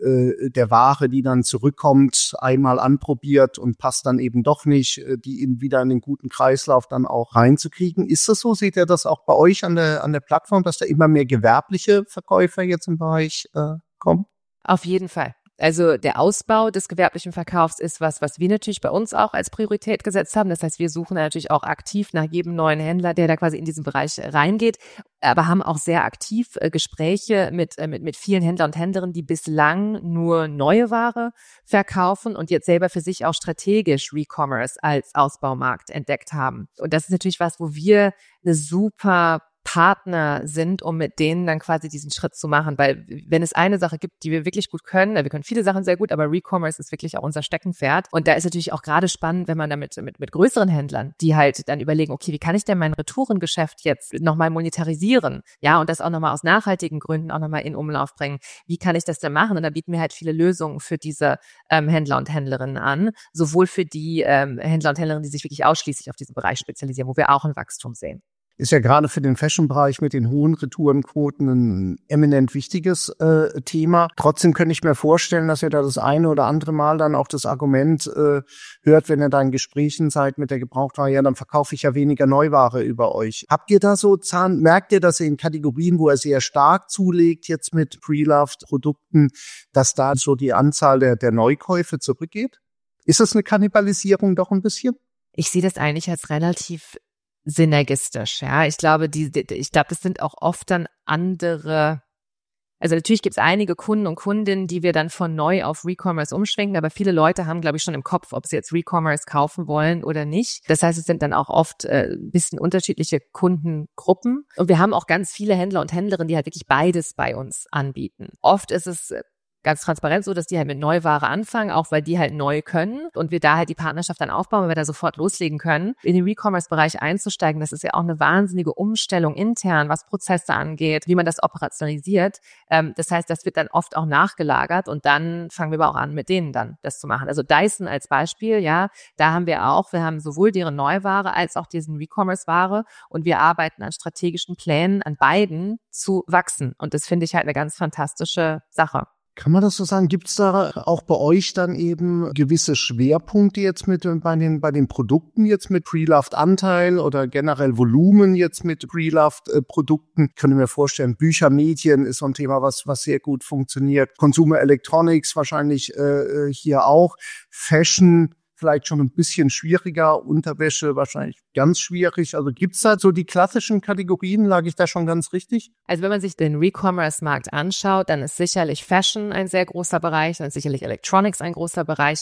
der Ware, die dann zurückkommt, einmal anprobiert und passt dann eben doch nicht, die wieder in den guten Kreislauf dann auch reinzukriegen. Ist das so? Seht ihr das auch bei euch an der Plattform, dass da immer mehr gewerbliche Verkäufer jetzt im Bereich kommen? Auf jeden Fall. Also der Ausbau des gewerblichen Verkaufs ist was wir natürlich bei uns auch als Priorität gesetzt haben. Das heißt, wir suchen natürlich auch aktiv nach jedem neuen Händler, der da quasi in diesen Bereich reingeht, aber haben auch sehr aktiv Gespräche mit vielen Händlern und Händlerinnen, die bislang nur neue Ware verkaufen und jetzt selber für sich auch strategisch Recommerce als Ausbaumarkt entdeckt haben. Und das ist natürlich was, wo wir eine super Partner sind, um mit denen dann quasi diesen Schritt zu machen. Weil wenn es eine Sache gibt, die wir wirklich gut können, wir können viele Sachen sehr gut, aber Recommerce ist wirklich auch unser Steckenpferd. Und da ist natürlich auch gerade spannend, wenn man damit mit größeren Händlern, die halt dann überlegen, okay, wie kann ich denn mein Retourengeschäft jetzt nochmal monetarisieren? Ja, und das auch nochmal aus nachhaltigen Gründen auch nochmal in Umlauf bringen. Wie kann ich das denn machen? Und da bieten wir halt viele Lösungen für diese Händler und Händlerinnen an. Sowohl für die Händler und Händlerinnen, die sich wirklich ausschließlich auf diesen Bereich spezialisieren, wo wir auch ein Wachstum sehen. Ist ja gerade für den Fashion-Bereich mit den hohen Retourenquoten ein eminent wichtiges Thema. Trotzdem könnte ich mir vorstellen, dass ihr da das eine oder andere Mal dann auch das Argument hört, wenn ihr da in Gesprächen seid mit der Gebrauchtware, ja, dann verkaufe ich ja weniger Neuware über euch. Habt ihr da so merkt ihr, dass ihr in Kategorien, wo er sehr stark zulegt, jetzt mit Pre-Loved-Produkten, dass da so die Anzahl der Neukäufe zurückgeht? Ist das eine Kannibalisierung doch ein bisschen? Ich sehe das eigentlich als relativ synergistisch, ja. Ich glaube, das sind auch oft dann andere, also natürlich gibt es einige Kunden und Kundinnen, die wir dann von neu auf Recommerce umschwenken, aber viele Leute haben, glaube ich, schon im Kopf, ob sie jetzt Recommerce kaufen wollen oder nicht. Das heißt, es sind dann auch oft ein bisschen unterschiedliche Kundengruppen. Und wir haben auch ganz viele Händler und Händlerinnen, die halt wirklich beides bei uns anbieten. Oft ist es ganz transparent so, dass die halt mit Neuware anfangen, auch weil die halt neu können und wir da halt die Partnerschaft dann aufbauen, weil wir da sofort loslegen können. In den Recommerce-Bereich einzusteigen, das ist ja auch eine wahnsinnige Umstellung intern, was Prozesse angeht, wie man das operationalisiert. Das heißt, das wird dann oft auch nachgelagert und dann fangen wir aber auch an, mit denen dann das zu machen. Also Dyson als Beispiel, ja, da haben wir haben sowohl deren Neuware als auch diesen Recommerce-Ware und wir arbeiten an strategischen Plänen, an beiden zu wachsen. Und das finde ich halt eine ganz fantastische Sache. Kann man das so sagen? Gibt es da auch bei euch dann eben gewisse Schwerpunkte jetzt bei den Produkten jetzt mit Pre-Loved-Anteil oder generell Volumen jetzt mit Pre-Loved-Produkten? Ich könnte mir vorstellen, Bücher, Medien ist so ein Thema, was sehr gut funktioniert. Consumer Electronics wahrscheinlich hier auch. Fashion vielleicht schon ein bisschen schwieriger, Unterwäsche wahrscheinlich ganz schwierig. Also gibt's da so die klassischen Kategorien, lag ich da schon ganz richtig? Also wenn man sich den Recommerce-Markt anschaut, dann ist sicherlich Fashion ein sehr großer Bereich, dann ist sicherlich Electronics ein großer Bereich,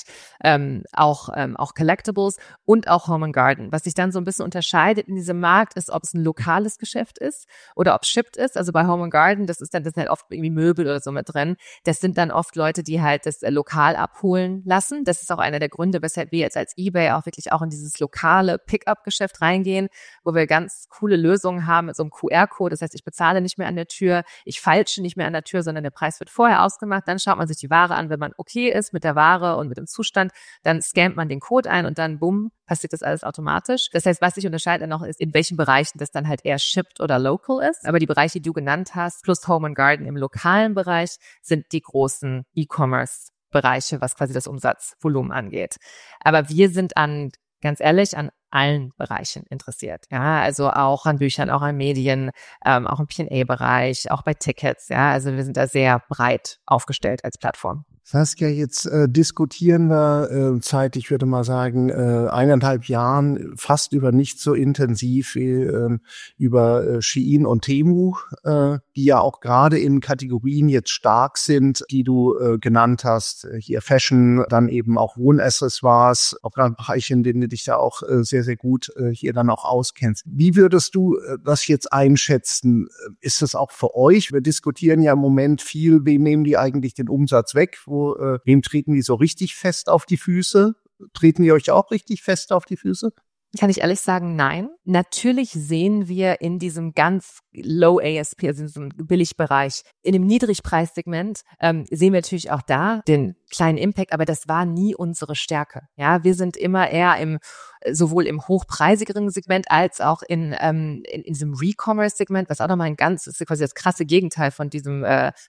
auch Collectibles und auch Home and Garden. Was sich dann so ein bisschen unterscheidet in diesem Markt ist, ob es ein lokales Geschäft ist oder ob es shipped ist. Also bei Home and Garden, das sind halt oft irgendwie Möbel oder so mit drin. Das sind dann oft Leute, die halt das lokal abholen lassen. Das ist auch einer der Gründe, weshalb wir jetzt als eBay auch wirklich auch in dieses lokale Pickup-Geschäft reingehen, wo wir ganz coole Lösungen haben mit so einem QR-Code. Das heißt, ich bezahle nicht mehr an der Tür, ich falsche nicht mehr an der Tür, sondern der Preis wird vorher ausgemacht. Dann schaut man sich die Ware an. Wenn man okay ist mit der Ware und mit dem Zustand, dann scannt man den Code ein und dann, bumm, passiert das alles automatisch. Das heißt, was sich unterscheidet noch ist, in welchen Bereichen das dann halt eher shipped oder local ist. Aber die Bereiche, die du genannt hast, plus Home and Garden im lokalen Bereich, sind die großen E-Commerce-Bereiche, was quasi das Umsatzvolumen angeht. Aber wir sind ganz ehrlich, an allen Bereichen interessiert. Ja, also auch an Büchern, auch an Medien, auch im P&A-Bereich, auch bei Tickets. Ja, also wir sind da sehr breit aufgestellt als Plattform. Saskia, jetzt diskutieren wir seit, ich würde mal sagen, 1,5 Jahren fast über nicht so intensiv wie über Shein und Temu, die ja auch gerade in Kategorien jetzt stark sind, die du genannt hast. Hier Fashion, dann eben auch Wohnaccessoires, auch gerade Bereiche, in denen du dich da auch sehr sehr, sehr gut hier dann auch auskennst. Wie würdest du das jetzt einschätzen? Ist das auch für euch? Wir diskutieren ja im Moment viel, wem nehmen die eigentlich den Umsatz weg? Wem treten die so richtig fest auf die Füße? Treten die euch auch richtig fest auf die Füße? Kann ich ehrlich sagen, nein. Natürlich sehen wir in diesem ganz Low ASP, also in diesem Billigbereich, in dem Niedrigpreissegment, sehen wir natürlich auch da den kleinen Impact, aber das war nie unsere Stärke. Ja, wir sind immer eher sowohl im hochpreisigeren Segment als auch in diesem Re-Commerce-Segment, was auch nochmal ist quasi das krasse Gegenteil von diesem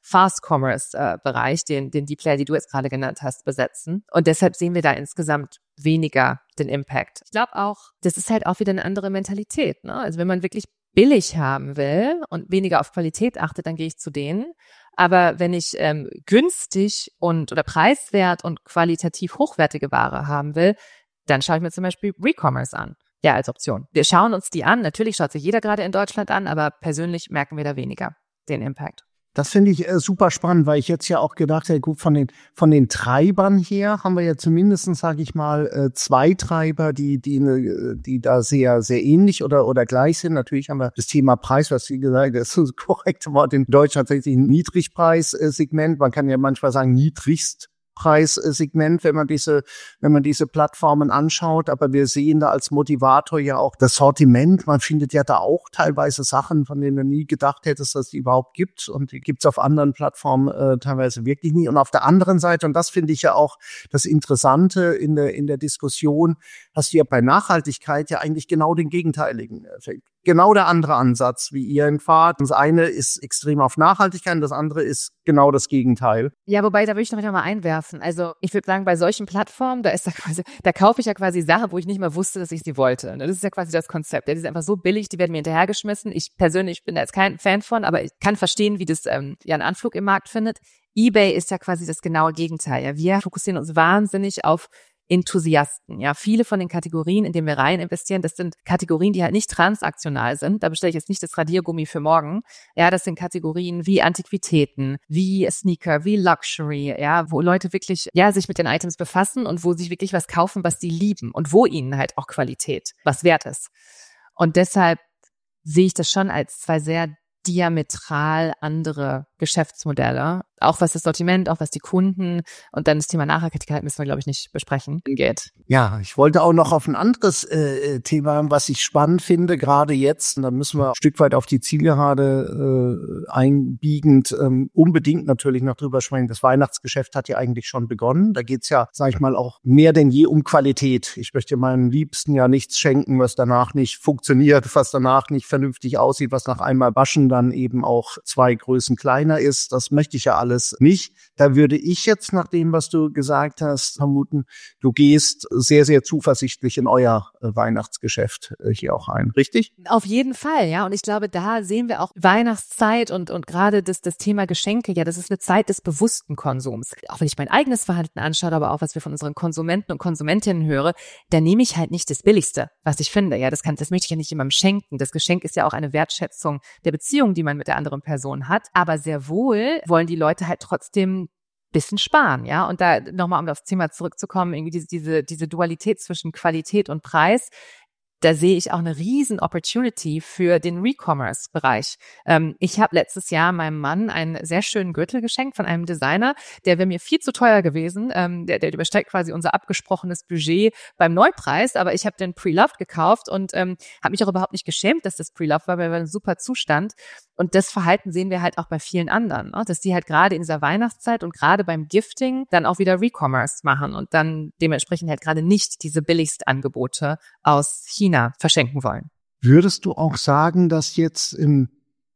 Fast-Commerce-Bereich, den die Player, die du jetzt gerade genannt hast, besetzen. Und deshalb sehen wir da insgesamt weniger den Impact. Ich glaube auch, das ist halt auch wieder eine andere Mentalität, ne? Also wenn man wirklich billig haben will und weniger auf Qualität achtet, dann gehe ich zu denen. Aber wenn ich günstig oder preiswert und qualitativ hochwertige Ware haben will, dann schaue ich mir zum Beispiel Re-Commerce an. Ja, als Option. Wir schauen uns die an. Natürlich schaut sich jeder gerade in Deutschland an, aber persönlich merken wir da weniger den Impact. Das finde ich super spannend, weil ich jetzt ja auch gedacht habe, gut, von den Treibern her haben wir ja zumindest, sage ich mal, zwei Treiber, die da sehr, sehr ähnlich oder gleich sind. Natürlich haben wir das Thema Preis, was Sie gesagt haben, das ist das korrekte Wort in Deutsch tatsächlich ein Niedrigpreissegment. Man kann ja manchmal sagen Niedrigpreissegment, wenn man diese Plattformen anschaut. Aber wir sehen da als Motivator ja auch das Sortiment. Man findet ja da auch teilweise Sachen, von denen du nie gedacht hättest, dass es die überhaupt gibt. Und die gibt's auf anderen Plattformen teilweise wirklich nie. Und auf der anderen Seite, und das finde ich ja auch das Interessante in der Diskussion, hast du ja bei Nachhaltigkeit ja eigentlich genau den gegenteiligen Effekt. Genau der andere Ansatz, wie ihr in Fahrt. Das eine ist extrem auf Nachhaltigkeit und das andere ist genau das Gegenteil. Ja, wobei, da würde ich noch mal einwerfen. Also ich würde sagen, bei solchen Plattformen, da kaufe ich ja quasi Sachen, wo ich nicht mal wusste, dass ich sie wollte. Das ist ja quasi das Konzept. Ja, die sind einfach so billig, die werden mir hinterhergeschmissen. Ich persönlich bin da jetzt kein Fan von, aber ich kann verstehen, wie das ja einen Anflug im Markt findet. eBay ist ja quasi das genaue Gegenteil. Ja, wir fokussieren uns wahnsinnig auf Enthusiasten. Ja, viele von den Kategorien, in denen wir rein investieren, das sind Kategorien, die halt nicht transaktional sind. Da bestelle ich jetzt nicht das Radiergummi für morgen. Ja, das sind Kategorien wie Antiquitäten, wie Sneaker, wie Luxury, ja, wo Leute wirklich, ja, sich mit den Items befassen und wo sie wirklich was kaufen, was sie lieben und wo ihnen halt auch Qualität was wert ist. Und deshalb sehe ich das schon als zwei sehr diametral andere Geschäftsmodelle, auch was das Sortiment, auch was die Kunden und dann das Thema Nachhaltigkeit müssen wir, glaube ich, nicht besprechen. Geht. Ja, ich wollte auch noch auf ein anderes Thema, was ich spannend finde, gerade jetzt, und da müssen wir ein Stück weit auf die Zielgerade einbiegend unbedingt natürlich noch drüber sprechen. Das Weihnachtsgeschäft hat ja eigentlich schon begonnen. Da geht's ja, sage ich mal, auch mehr denn je um Qualität. Ich möchte meinen Liebsten ja nichts schenken, was danach nicht funktioniert, was danach nicht vernünftig aussieht, was nach einmal waschen dann eben auch 2 Größen kleiner ist. Das möchte ich ja alles nicht. Da würde ich jetzt nach dem, was du gesagt hast, vermuten, du gehst sehr, sehr zuversichtlich in euer Weihnachtsgeschäft hier auch ein. Richtig? Auf jeden Fall, ja. Und ich glaube, da sehen wir auch Weihnachtszeit und gerade das Thema Geschenke. Ja, das ist eine Zeit des bewussten Konsums. Auch wenn ich mein eigenes Verhalten anschaue, aber auch was wir von unseren Konsumenten und Konsumentinnen höre, da nehme ich halt nicht das Billigste, was ich finde. Ja, das möchte ich ja nicht jemandem schenken. Das Geschenk ist ja auch eine Wertschätzung der Beziehung, die man mit der anderen Person hat. Aber sehr wohl wollen die Leute halt trotzdem bisschen sparen, ja. Und da nochmal, um auf das Thema zurückzukommen, irgendwie diese Dualität zwischen Qualität und Preis, da sehe ich auch eine riesen Opportunity für den Re-Commerce-Bereich. Ich habe letztes Jahr meinem Mann einen sehr schönen Gürtel geschenkt von einem Designer, der wäre mir viel zu teuer gewesen. Der übersteigt quasi unser abgesprochenes Budget beim Neupreis, aber ich habe den Pre-Loved gekauft und habe mich auch überhaupt nicht geschämt, dass das Pre-Loved war, weil war ein super Zustand. Und das Verhalten sehen wir halt auch bei vielen anderen, ne? Dass die halt gerade in dieser Weihnachtszeit und gerade beim Gifting dann auch wieder Re-Commerce machen und dann dementsprechend halt gerade nicht diese Billigstangebote aus China verschenken wollen. Würdest du auch sagen, dass jetzt im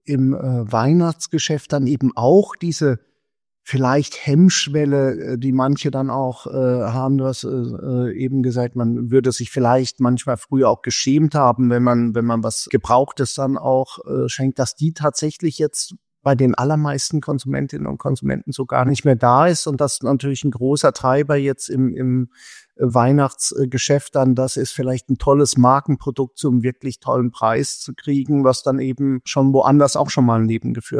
Weihnachtsgeschäft dann eben auch diese vielleicht Hemmschwelle, die manche dann auch haben, du hast eben gesagt, man würde sich vielleicht manchmal früher auch geschämt haben, wenn man was Gebrauchtes dann auch schenkt, dass die tatsächlich jetzt bei den allermeisten Konsumentinnen und Konsumenten so gar nicht mehr da ist und das natürlich ein großer Treiber jetzt im Weihnachtsgeschäft dann, das ist vielleicht ein tolles Markenprodukt zum wirklich tollen Preis zu kriegen, was dann eben schon woanders auch schon mal ein Leben geführt hat.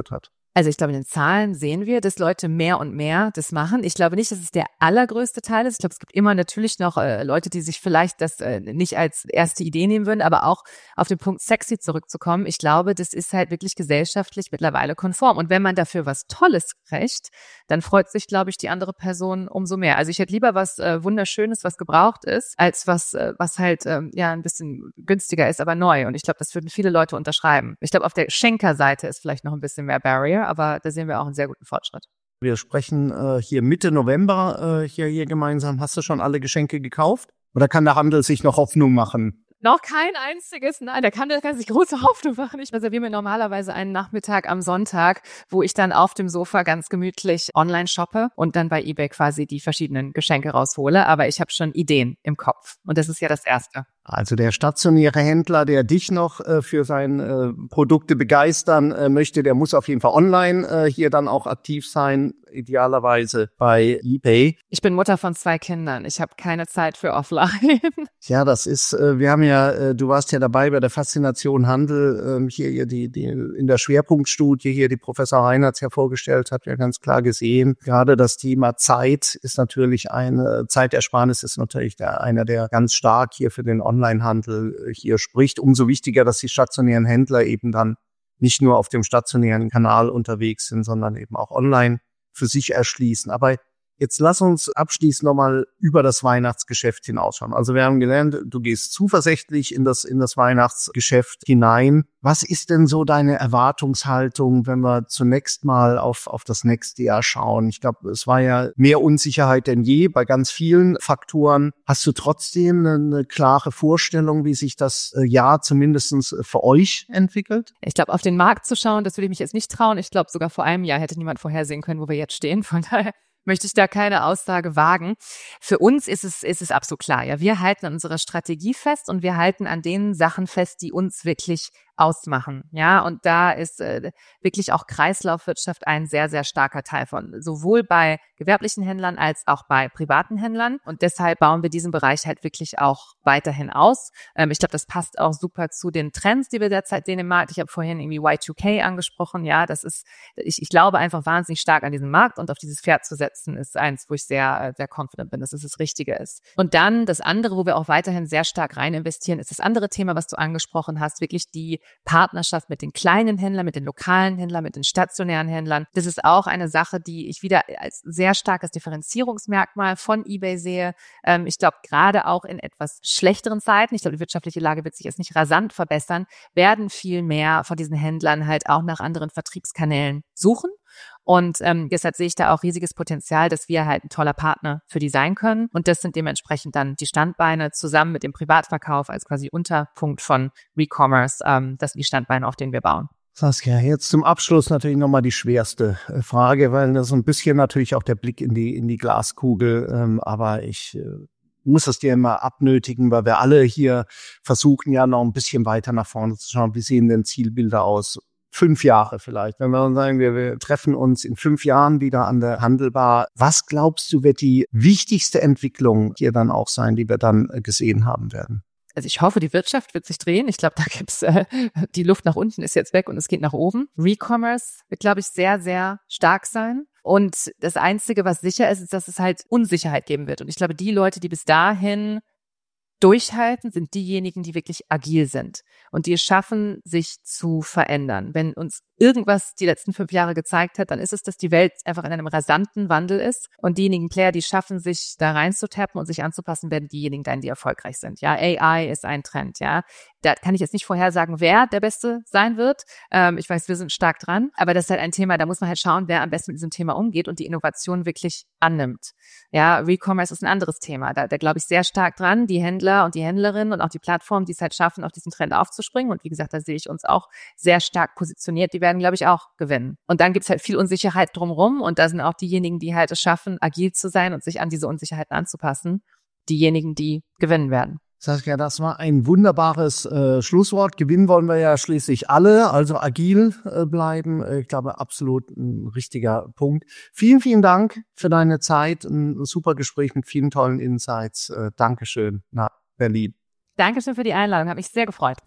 Also ich glaube, in den Zahlen sehen wir, dass Leute mehr und mehr das machen. Ich glaube nicht, dass es der allergrößte Teil ist. Ich glaube, es gibt immer natürlich noch Leute, die sich vielleicht das nicht als erste Idee nehmen würden, aber auch auf den Punkt sexy zurückzukommen. Ich glaube, das ist halt wirklich gesellschaftlich mittlerweile konform. Und wenn man dafür was Tolles kriegt, dann freut sich, glaube ich, die andere Person umso mehr. Also ich hätte lieber was Wunderschönes, was gebraucht ist, als was halt ein bisschen günstiger ist, aber neu. Und ich glaube, das würden viele Leute unterschreiben. Ich glaube, auf der Schenkerseite ist vielleicht noch ein bisschen mehr Barrier, aber da sehen wir auch einen sehr guten Fortschritt. Wir sprechen hier Mitte November hier gemeinsam. Hast du schon alle Geschenke gekauft? Oder kann der Handel sich noch Hoffnung machen? Noch kein einziges, nein, der kann sich große Hoffnung machen. Ich reserviere mir normalerweise einen Nachmittag am Sonntag, wo ich dann auf dem Sofa ganz gemütlich online shoppe und dann bei eBay quasi die verschiedenen Geschenke raushole. Aber ich habe schon Ideen im Kopf und das ist ja das Erste. Also der stationäre Händler, der dich noch für seine Produkte begeistern möchte, der muss auf jeden Fall online hier dann auch aktiv sein, idealerweise bei eBay. Ich bin Mutter von 2 Kindern. Ich habe keine Zeit für offline. Ja, das ist, wir haben ja, du warst ja dabei bei der Faszination Handel, hier die in der Schwerpunktstudie hier, die Professor Reinhardt ja vorgestellt hat, ja ganz klar gesehen. Gerade das Thema Zeit ist natürlich Zeitersparnis ist natürlich einer, der ganz stark hier für den Onlinehandel hier spricht. Umso wichtiger, dass die stationären Händler eben dann nicht nur auf dem stationären Kanal unterwegs sind, sondern eben auch online für sich erschließen. Aber jetzt lass uns abschließend nochmal über das Weihnachtsgeschäft hinausschauen. Also wir haben gelernt, du gehst zuversichtlich in das Weihnachtsgeschäft hinein. Was ist denn so deine Erwartungshaltung, wenn wir zunächst mal auf das nächste Jahr schauen? Ich glaube, es war ja mehr Unsicherheit denn je bei ganz vielen Faktoren. Hast du trotzdem eine klare Vorstellung, wie sich das Jahr zumindest für euch entwickelt? Ich glaube, auf den Markt zu schauen, das würde ich mich jetzt nicht trauen. Ich glaube, sogar vor einem Jahr hätte niemand vorhersehen können, wo wir jetzt stehen. Von daher möchte ich da keine Aussage wagen. Für uns ist es absolut klar. Ja, wir halten an unserer Strategie fest und wir halten an den Sachen fest, die uns wirklich ausmachen. Ja, und da ist wirklich auch Kreislaufwirtschaft ein sehr, sehr starker Teil von, sowohl bei gewerblichen Händlern als auch bei privaten Händlern. Und deshalb bauen wir diesen Bereich halt wirklich auch weiterhin aus. Ich glaube, das passt auch super zu den Trends, die wir derzeit sehen im Markt. Ich habe vorhin irgendwie Y2K angesprochen. Ja, das ist, ich glaube einfach wahnsinnig stark an diesen Markt und auf dieses Pferd zu setzen, ist eins, wo ich sehr, sehr confident bin, dass es das Richtige ist. Und dann das andere, wo wir auch weiterhin sehr stark rein investieren, ist das andere Thema, was du angesprochen hast, wirklich die Partnerschaft mit den kleinen Händlern, mit den lokalen Händlern, mit den stationären Händlern. Das ist auch eine Sache, die ich wieder als sehr starkes Differenzierungsmerkmal von eBay sehe. Ich glaube, gerade auch in etwas schlechteren Zeiten, ich glaube, die wirtschaftliche Lage wird sich jetzt nicht rasant verbessern, werden viel mehr von diesen Händlern halt auch nach anderen Vertriebskanälen suchen. Und deshalb sehe ich da auch riesiges Potenzial, dass wir halt ein toller Partner für die sein können. Und das sind dementsprechend dann die Standbeine zusammen mit dem Privatverkauf als quasi Unterpunkt von Recommerce. Das sind die Standbeine, auf denen wir bauen. Saskia, jetzt zum Abschluss natürlich nochmal die schwerste Frage, weil das so ein bisschen natürlich auch der Blick in die Glaskugel, aber ich muss das dir immer abnötigen, weil wir alle hier versuchen ja noch ein bisschen weiter nach vorne zu schauen. Wie sehen denn Zielbilder aus? 5 Jahre vielleicht. Wenn wir dann sagen, wir treffen uns in 5 Jahren wieder an der Handelbar. Was glaubst du, wird die wichtigste Entwicklung hier dann auch sein, die wir dann gesehen haben werden? Also ich hoffe, die Wirtschaft wird sich drehen. Ich glaube, da gibt's die Luft nach unten ist jetzt weg und es geht nach oben. Recommerce wird, glaube ich, sehr, sehr stark sein. Und das Einzige, was sicher ist, ist, dass es halt Unsicherheit geben wird. Und ich glaube, die Leute, die bis dahin durchhalten, sind diejenigen, die wirklich agil sind und die es schaffen, sich zu verändern. Wenn uns irgendwas die letzten 5 Jahre gezeigt hat, dann ist es, dass die Welt einfach in einem rasanten Wandel ist und diejenigen Player, die schaffen, sich da reinzutappen und sich anzupassen, werden diejenigen sein, die erfolgreich sind. Ja, AI ist ein Trend, ja. Da kann ich jetzt nicht vorhersagen, wer der Beste sein wird. Ich weiß, wir sind stark dran, aber das ist halt ein Thema, da muss man halt schauen, wer am besten mit diesem Thema umgeht und die Innovation wirklich annimmt. Ja, Recommerce ist ein anderes Thema. Da glaube ich sehr stark dran, die Händler und die Händlerinnen und auch die Plattformen, die es halt schaffen, auf diesen Trend aufzuspringen. Und wie gesagt, da sehe ich uns auch sehr stark positioniert. Die werden, glaube ich, auch gewinnen. Und dann gibt es halt viel Unsicherheit drumherum und da sind auch diejenigen, die halt es schaffen, agil zu sein und sich an diese Unsicherheiten anzupassen, diejenigen, die gewinnen werden. Saskia, das war ein wunderbares Schlusswort. Gewinnen wollen wir ja schließlich alle, also agil bleiben. Ich glaube, absolut ein richtiger Punkt. Vielen, vielen Dank für deine Zeit. Ein super Gespräch mit vielen tollen Insights. Dankeschön nach Berlin. Dankeschön für die Einladung, hat mich sehr gefreut.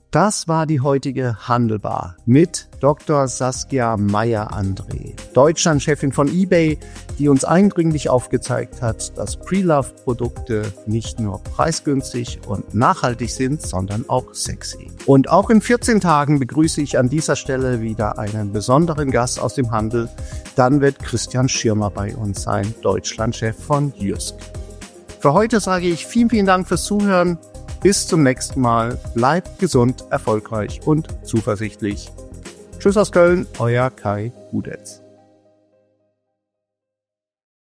Das war die heutige Handelbar mit Dr. Saskia Meyer-André, Deutschlandchefin von eBay, die uns eindringlich aufgezeigt hat, dass Pre-Loved-Produkte nicht nur preisgünstig und nachhaltig sind, sondern auch sexy. Und auch in 14 Tagen begrüße ich an dieser Stelle wieder einen besonderen Gast aus dem Handel. Dann wird Christian Schirmer bei uns sein, Deutschlandchef von Jysk. Für heute sage ich vielen Dank fürs Zuhören. Bis zum nächsten Mal. Bleibt gesund, erfolgreich und zuversichtlich. Tschüss aus Köln, euer Kai Hudetz.